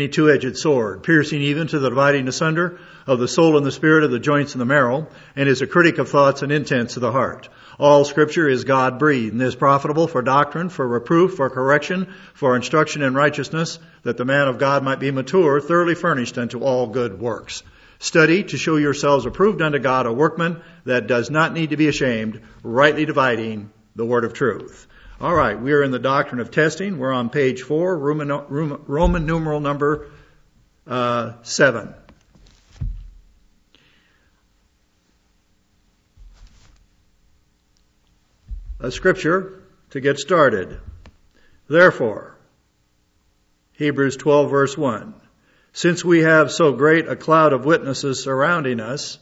any two-edged sword, piercing even to the dividing asunder of the soul and the spirit, of the joints and the marrow, and is a critic of thoughts and intents of the heart. All Scripture is God-breathed and is profitable for doctrine, for reproof, for correction, for instruction in righteousness, that the man of God might be mature, thoroughly furnished unto all good works. Study to show yourselves approved unto God, a workman that does not need to be ashamed, rightly dividing the word of truth. All right, we are in the doctrine of testing. We're on page 4, Roman numeral number 7. A scripture to get started. Therefore, Hebrews 12 verse 1, since we have so great a cloud of witnesses surrounding us,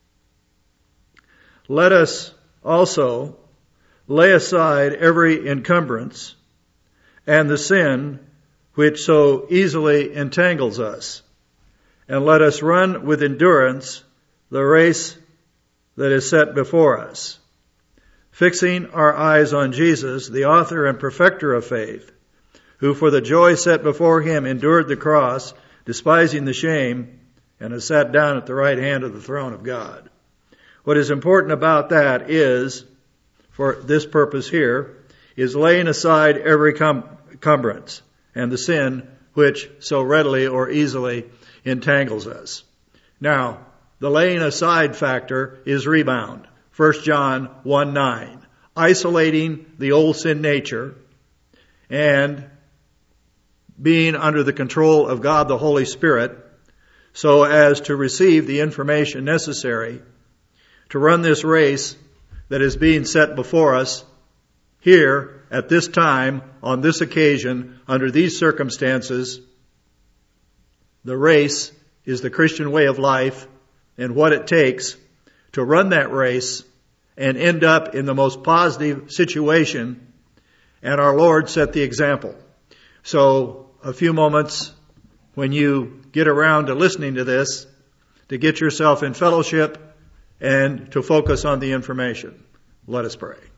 let us also lay aside every encumbrance and the sin which so easily entangles us, and let us run with endurance the race that is set before us, fixing our eyes on Jesus, the author and perfecter of faith, who for the joy set before him endured the cross, despising the shame, and has sat down at the right hand of the throne of God. What is important about that is, for this purpose here, is laying aside every cumbrance and the sin which so readily or easily entangles us. Now, the laying aside factor is rebound. 1 John 1:9, isolating the old sin nature and being under the control of God the Holy Spirit so as to receive the information necessary to run this race that is being set before us here at this time, on this occasion, under these circumstances. The race is the Christian way of life and what it takes to run that race and end up in the most positive situation. And our Lord set the example. So a few moments when you get around to listening to this, to get yourself in fellowship and to focus on the information. Let us pray.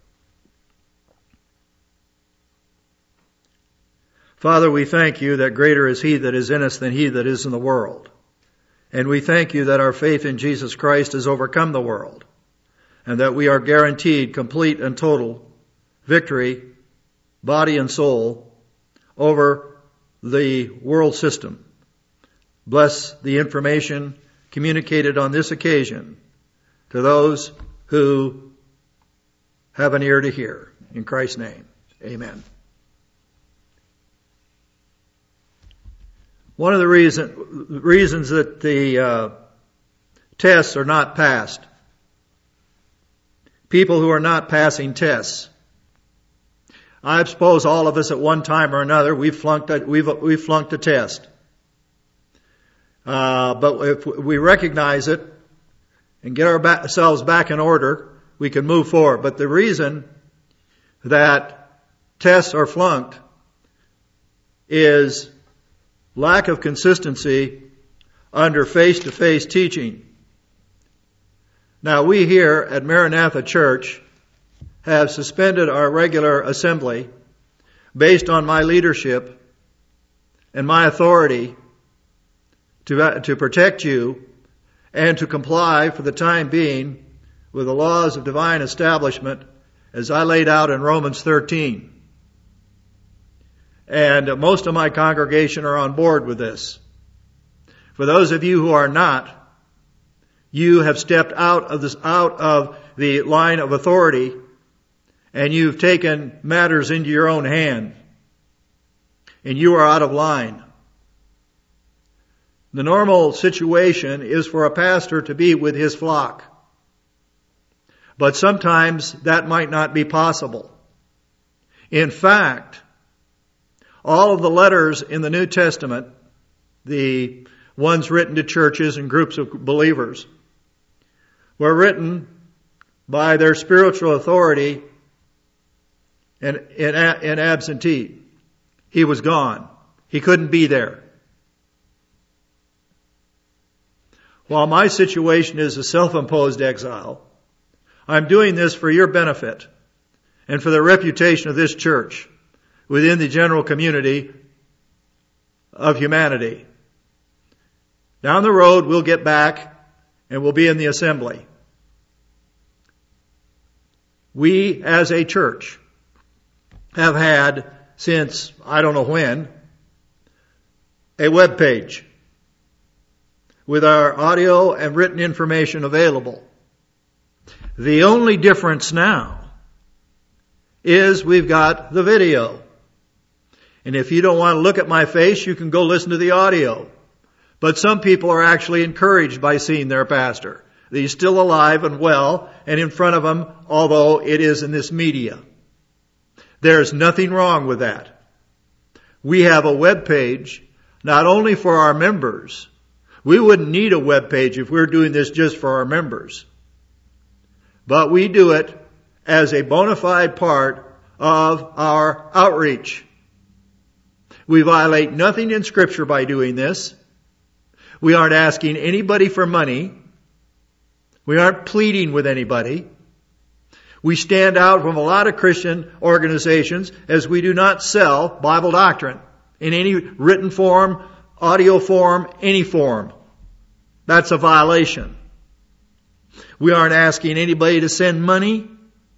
Father, we thank you that greater is he that is in us than he that is in the world. And we thank you that our faith in Jesus Christ has overcome the world, and that we are guaranteed complete and total victory, body and soul, over the world system. Bless the information communicated on this occasion to those who have an ear to hear. In Christ's name, amen. One of the reasons that the tests are not passed, people who are not passing tests, I suppose all of us at one time or another, we've flunked a test. But if we recognize it and get ourselves back in order, we can move forward. But the reason that tests are flunked is lack of consistency under face-to-face teaching. Now, we here at Maranatha Church have suspended our regular assembly based on my leadership and my authority to protect you and to comply for the time being with the laws of divine establishment as I laid out in Romans 13. And most of my congregation are on board with this. For those of you who are not, you have stepped out of the line of authority, and you've taken matters into your own hand, and you are out of line. The normal situation is for a pastor to be with his flock. But sometimes that might not be possible. In fact, all of the letters in the New Testament, the ones written to churches and groups of believers, were written by their spiritual authority in absentee. He was gone. He couldn't be there. While my situation is a self-imposed exile, I'm doing this for your benefit and for the reputation of this church within the general community of humanity Down the road, we'll get back and we'll be in the assembly. We, as a church, have had, since I don't know when, a web page with our audio and written information available. The only difference now is we've got the video. And if you don't want to look at my face, you can go listen to the audio. But some people are actually encouraged by seeing their pastor. That he's still alive and well and in front of them, although it is in this media. There's nothing wrong with that. We have a web page not only for our members. We wouldn't need a web page if we were doing this just for our members. But we do it as a bona fide part of our outreach. We violate nothing in Scripture by doing this. We aren't asking anybody for money. We aren't pleading with anybody. We stand out from a lot of Christian organizations as we do not sell Bible doctrine in any written form, audio form, any form. That's a violation. We aren't asking anybody to send money.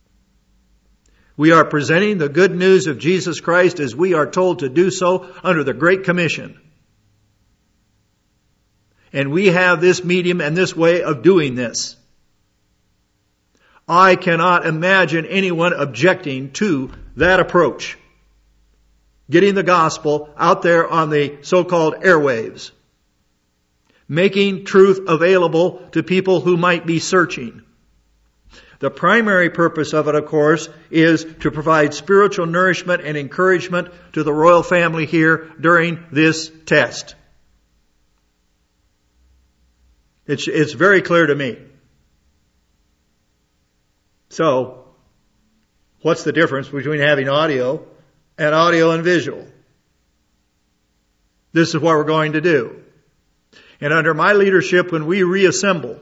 We are presenting the good news of Jesus Christ as we are told to do so under the Great Commission. And we have this medium and this way of doing this. I cannot imagine anyone objecting to that approach. Getting the gospel out there on the so-called airwaves. Making truth available to people who might be searching. The primary purpose of it, of course, is to provide spiritual nourishment and encouragement to the royal family here during this test. It's very clear to me. So, what's the difference between having audio and visual? This is what we're going to do. And under my leadership, when we reassemble,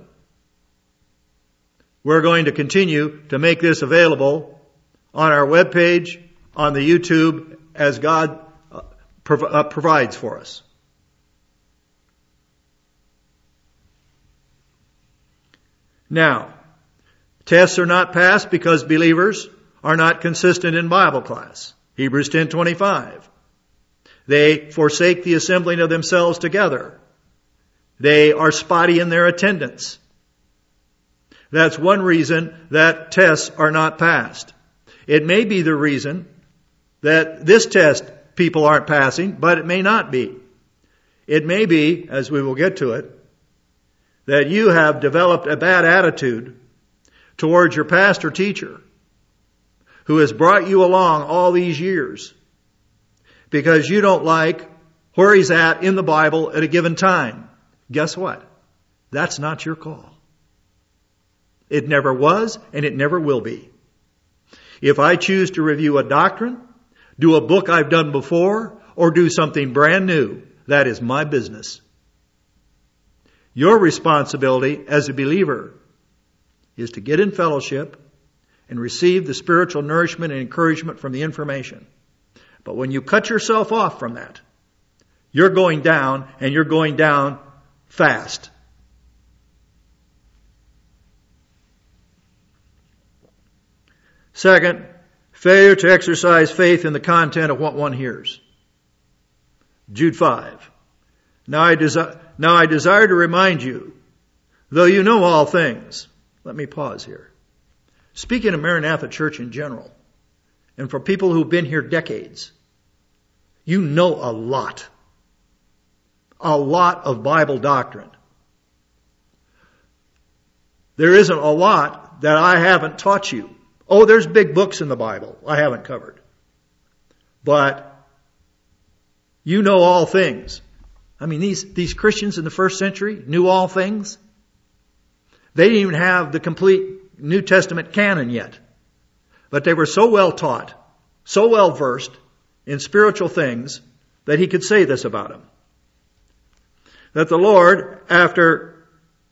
we're going to continue to make this available on our webpage, on the YouTube, as God provides for us. Now, tests are not passed because believers are not consistent in Bible class. Hebrews 10:25. They forsake the assembling of themselves together. They are spotty in their attendance. That's one reason that tests are not passed. It may be the reason that this test people aren't passing, but it may not be. It may be, as we will get to it, that you have developed a bad attitude towards your pastor teacher who has brought you along all these years because you don't like where he's at in the Bible at a given time. Guess what? That's not your call. It never was and it never will be. If I choose to review a doctrine, do a book I've done before, or do something brand new, that is my business. Your responsibility as a believer is to get in fellowship and receive the spiritual nourishment and encouragement from the information. But when you cut yourself off from that, you're going down, and you're going down fast. Second, failure to exercise faith in the content of what one hears. Jude 5. Now I desire to remind you, though you know all things. Let me pause here. Speaking of Maranatha Church in general, and for people who've been here decades, you know a lot of Bible doctrine. There isn't a lot that I haven't taught you. Oh, there's big books in the Bible I haven't covered. But you know all things. I mean, these Christians in the first century knew all things. They didn't even have the complete New Testament canon yet. But they were so well taught, so well versed in spiritual things that he could say this about them. That the Lord, after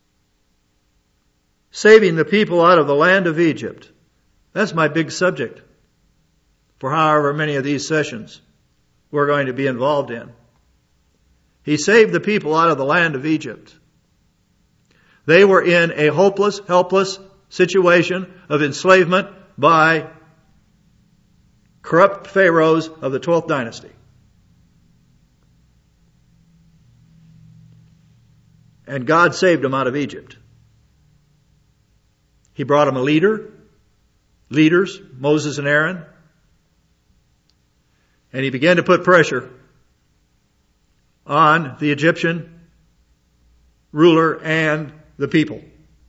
saving the people out of the land of Egypt, that's my big subject for however many of these sessions we're going to be involved in. He saved the people out of the land of Egypt. They were in a hopeless, helpless situation of enslavement by corrupt pharaohs of the 12th dynasty. And God saved them out of Egypt. He brought them leaders, Moses and Aaron. And he began to put pressure on the Egyptian ruler and the people,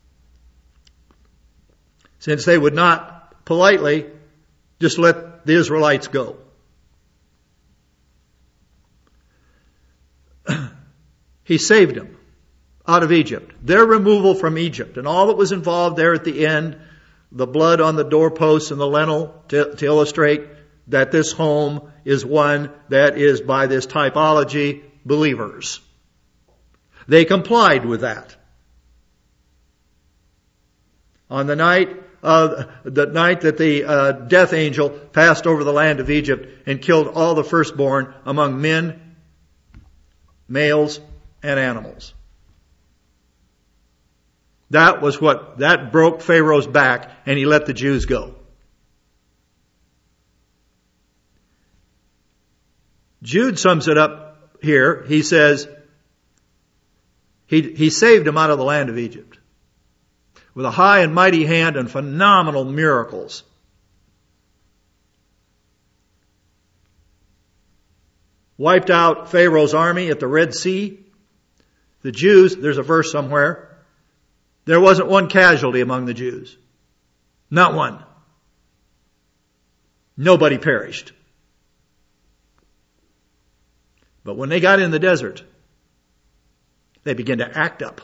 since they would not politely just let the Israelites go. He saved them out of Egypt. Their removal from Egypt and all that was involved there at the end, the blood on the doorposts and the lintel to illustrate that this home is one that is, by this typology, believers. They complied with that. On the night that the death angel passed over the land of Egypt and killed all the firstborn among men, males, and animals. That broke Pharaoh's back, and he let the Jews go. Jude sums it up here. He says, he saved them out of the land of Egypt with a high and mighty hand and phenomenal miracles. Wiped out Pharaoh's army at the Red Sea. The Jews, there's a verse somewhere, there wasn't one casualty among the Jews. Not one. Nobody perished. But when they got in the desert, they began to act up.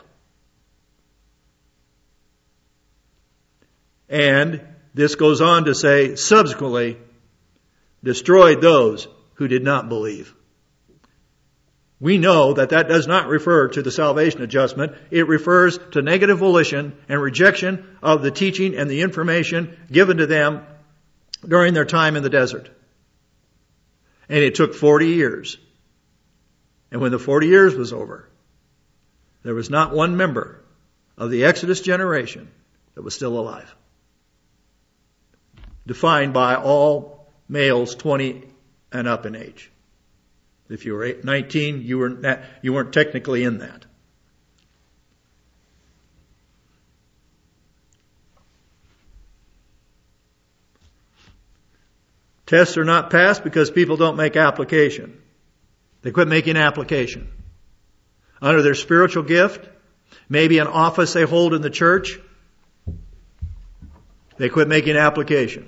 And this goes on to say, subsequently, destroyed those who did not believe. We know that does not refer to the salvation adjustment. It refers to negative volition and rejection of the teaching and the information given to them during their time in the desert. And it took 40 years. And when the 40 years was over, there was not one member of the Exodus generation that was still alive. Defined by all males 20 and up in age. If you were 19, you weren't technically in that. Tests are not passed because people don't make application. They quit making application. Under their spiritual gift, maybe an office they hold in the church, they quit making application.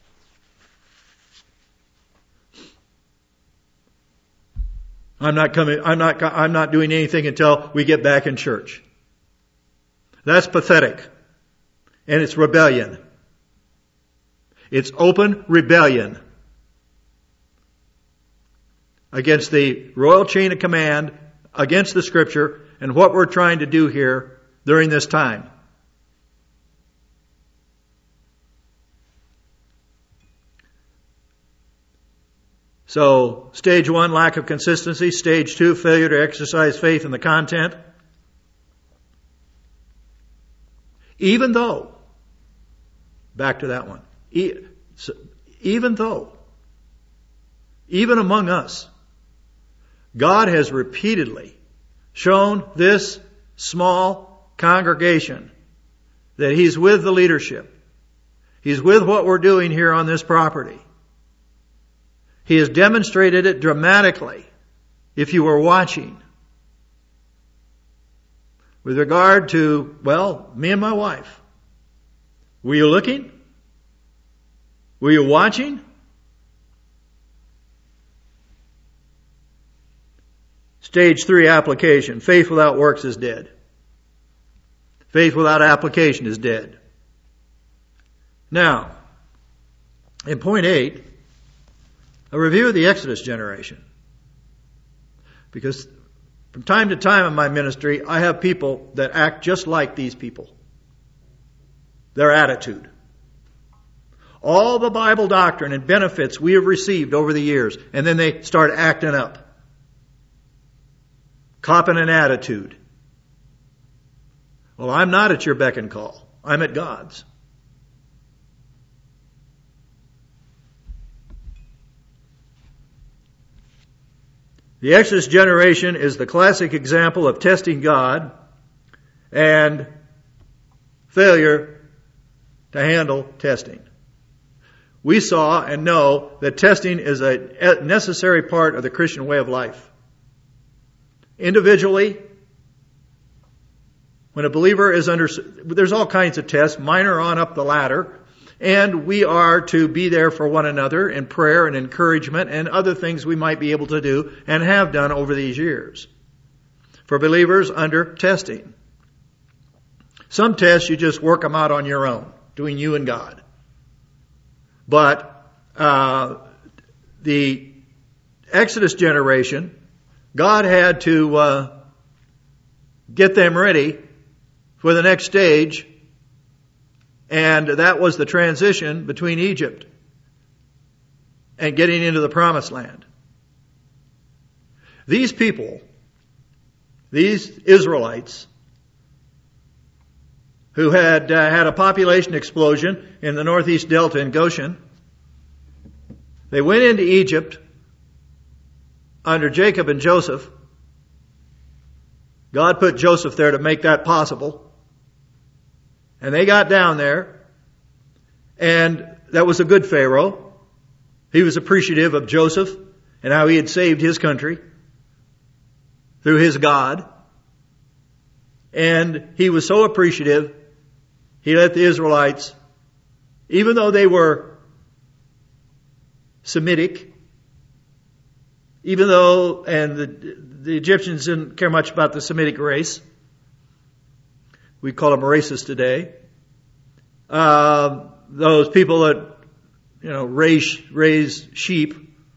I'm not doing anything until we get back in church. That's pathetic. And it's rebellion. It's open rebellion against the royal chain of command, against the Scripture, and what we're trying to do here during this time. So, stage 1, lack of consistency. Stage 2, failure to exercise faith in the content. Even though, back to that one, even though, even among us, God has repeatedly shown this small congregation that He's with the leadership. He's with what we're doing here on this property. He has demonstrated it dramatically, if you were watching. With regard to, me and my wife. Were you looking? Were you watching? Stage 3, application. Faith without works is dead. Faith without application is dead. Now, in point 8, a review of the Exodus generation. Because from time to time in my ministry, I have people that act just like these people. Their attitude. All the Bible doctrine and benefits we have received over the years, and then they start acting up. copping an attitude. Well, I'm not at your beck and call. I'm at God's. The Exodus generation is the classic example of testing God and failure to handle testing. We saw and know that testing is a necessary part of the Christian way of life. Individually, when a believer is there's all kinds of tests, minor on up the ladder, and we are to be there for one another in prayer and encouragement and other things we might be able to do and have done over these years. For believers under testing. Some tests you just work them out on your own, between you and God. But the Exodus generation, God had to get them ready for the next stage, and that was the transition between Egypt and getting into the Promised Land. These people, these Israelites, who had had a population explosion in the northeast delta in Goshen, they went into Egypt under Jacob and Joseph. God put Joseph there to make that possible. And they got down there, and that was a good Pharaoh. He was appreciative of Joseph and how he had saved his country through his God. And he was so appreciative, he let the Israelites, even though they were Semitic, even though, and the Egyptians didn't care much about the Semitic race. We call them racists today. Those people that, raise sheep,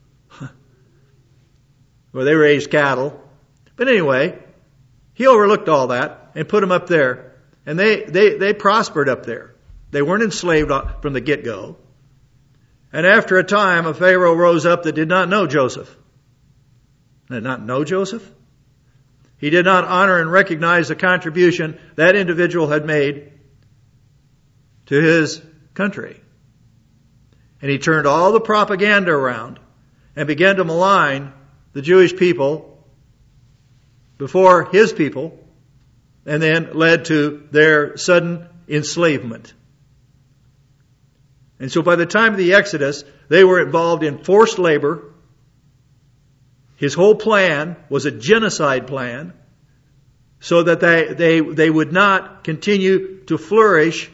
or they raised cattle. But anyway, he overlooked all that and put them up there. And they prospered up there. They weren't enslaved from the get-go. And after a time, a Pharaoh rose up that did not know Joseph. Did not know Joseph? He did not honor and recognize the contribution that individual had made to his country. And he turned all the propaganda around and began to malign the Jewish people before his people, and then led to their sudden enslavement. And so by the time of the Exodus, they were involved in forced labor. His whole plan was a genocide plan so that they would not continue to flourish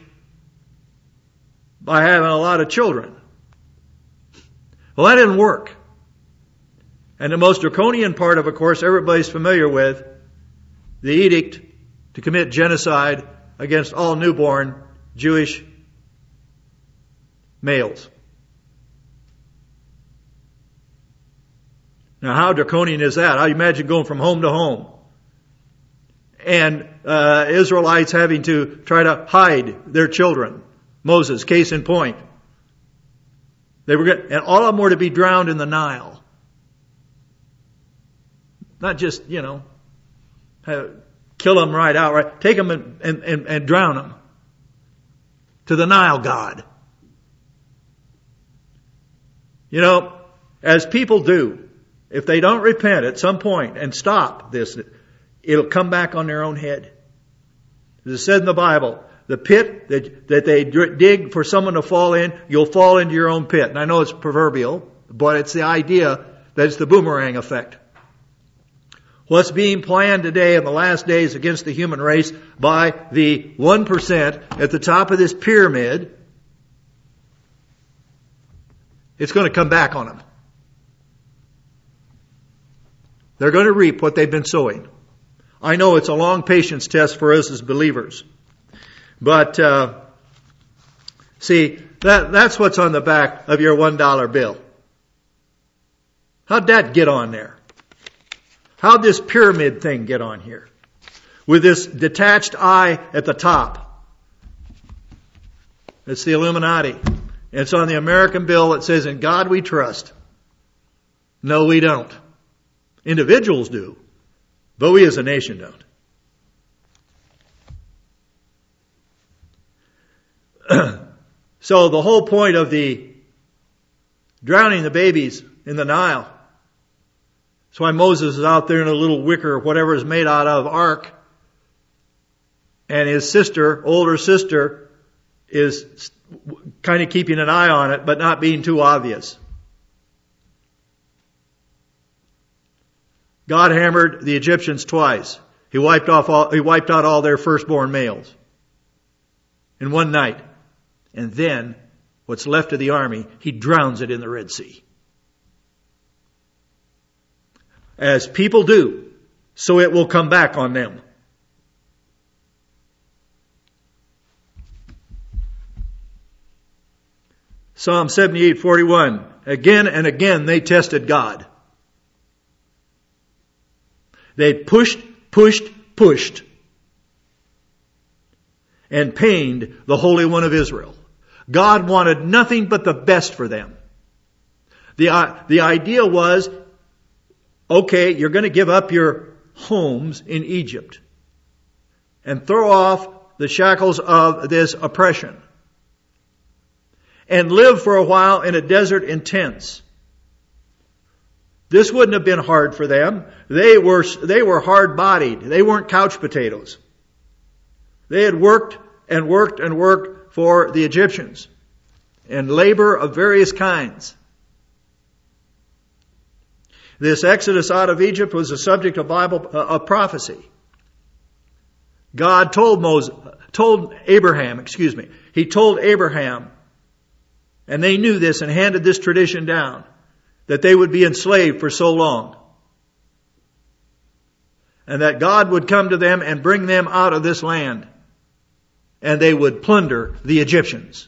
by having a lot of children. Well, that didn't work. And the most draconian part of course, everybody's familiar with, the edict to commit genocide against all newborn Jewish males. Now, how draconian is that? I imagine going from home to home. And Israelites having to try to hide their children. Moses, case in point. And all of them were to be drowned in the Nile. Not just, kill them right outright. Take them and drown them. To the Nile God. As people do, if they don't repent at some point and stop this, it'll come back on their own head. As it said in the Bible, the pit that they dig for someone to fall in, you'll fall into your own pit. And I know it's proverbial, but it's the idea that it's the boomerang effect. What's being planned today in the last days against the human race by the 1% at the top of this pyramid, it's going to come back on them. They're going to reap what they've been sowing. I know it's a long patience test for us as believers. But, see, that's what's on the back of your $1 bill. How'd that get on there? How'd this pyramid thing get on here? With this detached eye at the top. It's the Illuminati. It's on the American bill that says, "In God we trust." No, we don't. Individuals do. But we as a nation don't. So the whole point of the drowning the babies in the Nile, that's why Moses is out there in a little wicker, whatever is made out of ark, and his sister, older sister, is kind of keeping an eye on it, but not being too obvious. God hammered the Egyptians twice. He wiped out all their firstborn males in one night. And then, what's left of the army, he drowns it in the Red Sea. As people do, so it will come back on them. Psalm 78:41. Again and again they tested God. They pushed, and pained the Holy One of Israel. God wanted nothing but the best for them. The idea was, okay, you're going to give up your homes in Egypt and throw off the shackles of this oppression and live for a while in a desert in tents. This wouldn't have been hard for them. They were hard-bodied. They weren't couch potatoes. They had worked for the Egyptians and labor of various kinds. This exodus out of Egypt was a subject of prophecy. God told Abraham, He told Abraham, and they knew this and handed this tradition down, that they would be enslaved for so long. And that God would come to them and bring them out of this land. And they would plunder the Egyptians.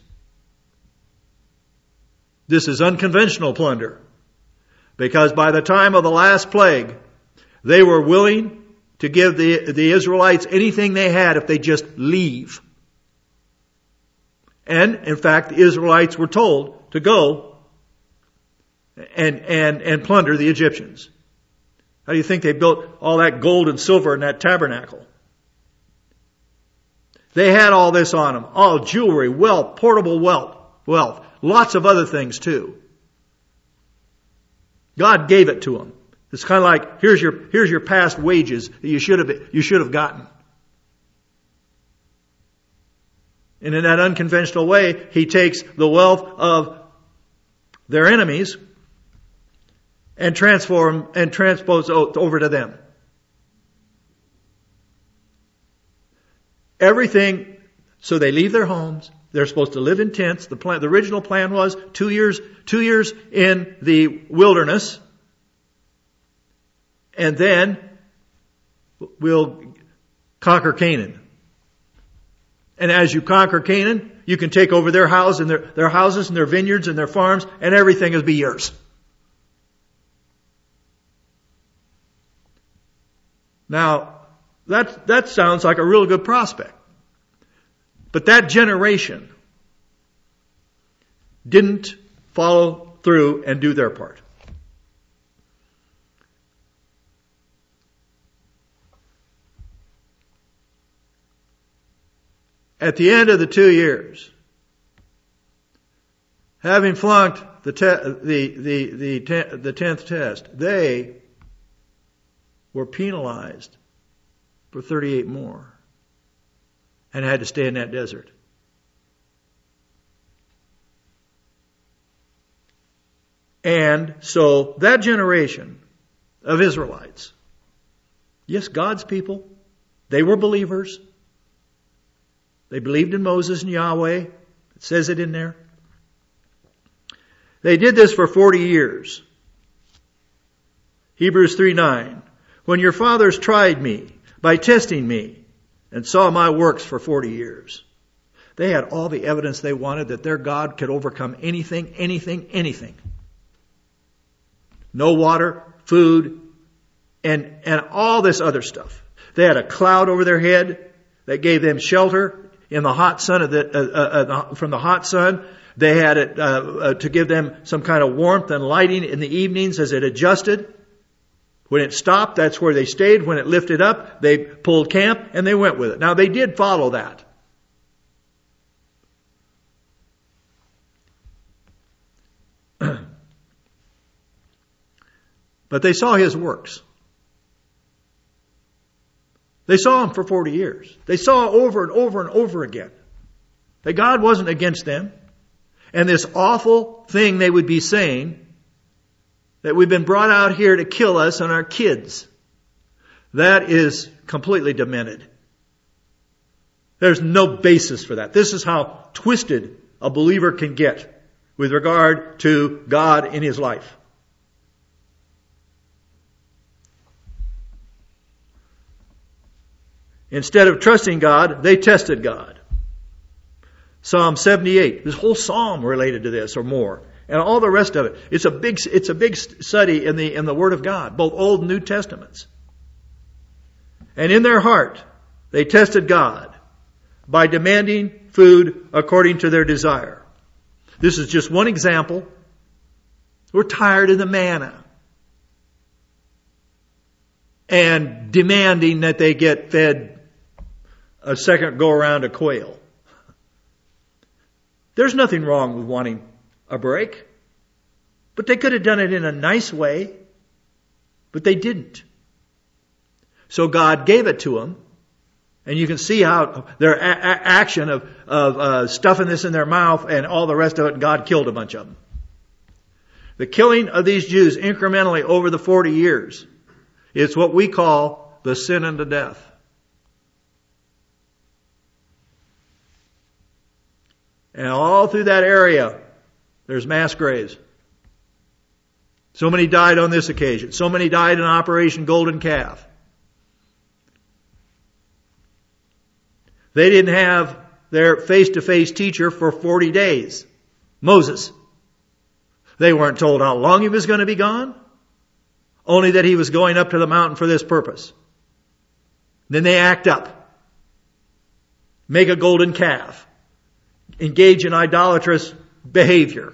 This is unconventional plunder. Because by the time of the last plague, they were willing to give the Israelites anything they had if they just leave. And, in fact, the Israelites were told to go and plunder the Egyptians. How do you think they built all that gold and silver in that tabernacle? They had all this on them. All jewelry, wealth, portable wealth. Lots of other things too. God gave it to them. It's kind of like, here's your past wages that you should have gotten. And in that unconventional way, He takes the wealth of their enemies and transpose it over to them. Everything, so they leave their homes. They're supposed to live in tents. The original plan was 2 years in the wilderness. And then we'll conquer Canaan. And as you conquer Canaan, you can take over their house and their houses and their vineyards and their farms, and everything will be yours. Now, that sounds like a real good prospect. But that generation didn't follow through and do their part. At the end of the 2 years, having flunked the 10th test, they were penalized for 38 more and had to stay in that desert. And so that generation of Israelites, yes, God's people, they were believers. They believed in Moses and Yahweh. It says it in there. They did this for 40 years. Hebrews 3:9. When your fathers tried me by testing me and saw my works for 40 years. They had all the evidence they wanted that their God could overcome anything. No water, food, and all this other stuff. They had a cloud over their head that gave them shelter in the hot sun from the hot sun. They had it to give them some kind of warmth and lighting in the evenings as it adjusted. When it stopped, that's where they stayed. When it lifted up, they pulled camp and they went with it. Now they did follow that. But they saw his works. They saw him for 40 years. They saw over and over and over again that God wasn't against them. And this awful thing they would be saying, that we've been brought out here to kill us and our kids, that is completely demented. There's no basis for that. This is how twisted a believer can get with regard to God in his life. Instead of trusting God, they tested God. Psalm 78, this whole psalm related to this or more, and all the rest of it. It's a big study in the Word of God, both Old and New Testaments. And in their heart, they tested God by demanding food according to their desire. This is just one example. We're tired of the manna and demanding that they get fed a second go around of quail. There's nothing wrong with wanting a break. But they could have done it in a nice way. But they didn't. So God gave it to them. And you can see how their action of stuffing this in their mouth and all the rest of it, God killed a bunch of them. The killing of these Jews incrementally over the 40 years is what we call the sin unto death. And all through that area, there's mass graves. So many died on this occasion. So many died in Operation Golden Calf. They didn't have their face-to-face teacher for 40 days. Moses. They weren't told how long he was going to be gone. Only that he was going up to the mountain for this purpose. Then they act up. Make a golden calf. Engage in idolatrous behavior.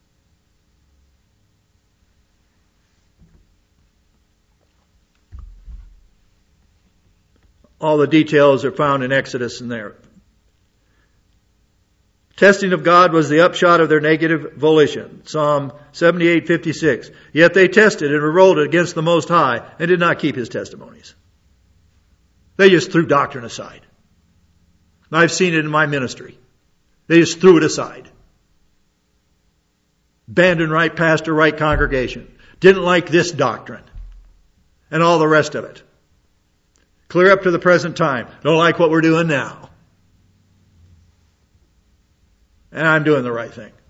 All the details are found in Exodus and there. Testing of God was the upshot of their negative volition. Psalm 78:56. Yet they tested and revolted against the Most High and did not keep his testimonies. They just threw doctrine aside. I've seen it in my ministry. They just threw it aside. Abandoned right pastor, right congregation. Didn't like this doctrine. And all the rest of it. Clear up to the present time. Don't like what we're doing now. And I'm doing the right thing.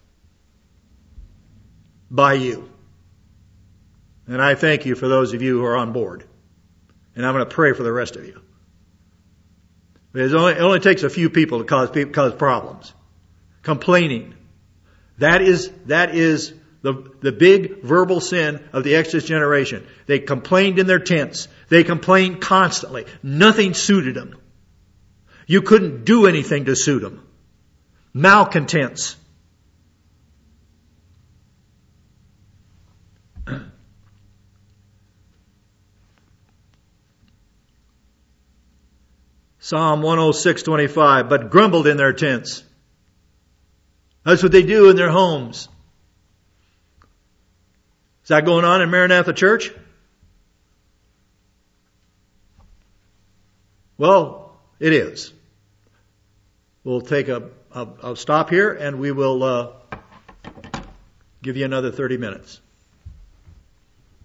By you. And I thank you for those of you who are on board. And I'm going to pray for the rest of you. It only takes a few people to cause problems. Complaining. That is the big verbal sin of the Exodus generation. They complained in their tents. They complained constantly. Nothing suited them. You couldn't do anything to suit them. Malcontents. Psalm 106:25, but grumbled in their tents. That's what they do in their homes. Is that going on in Maranatha Church? Well, it is. We'll take a stop here and we will give you another 30 minutes.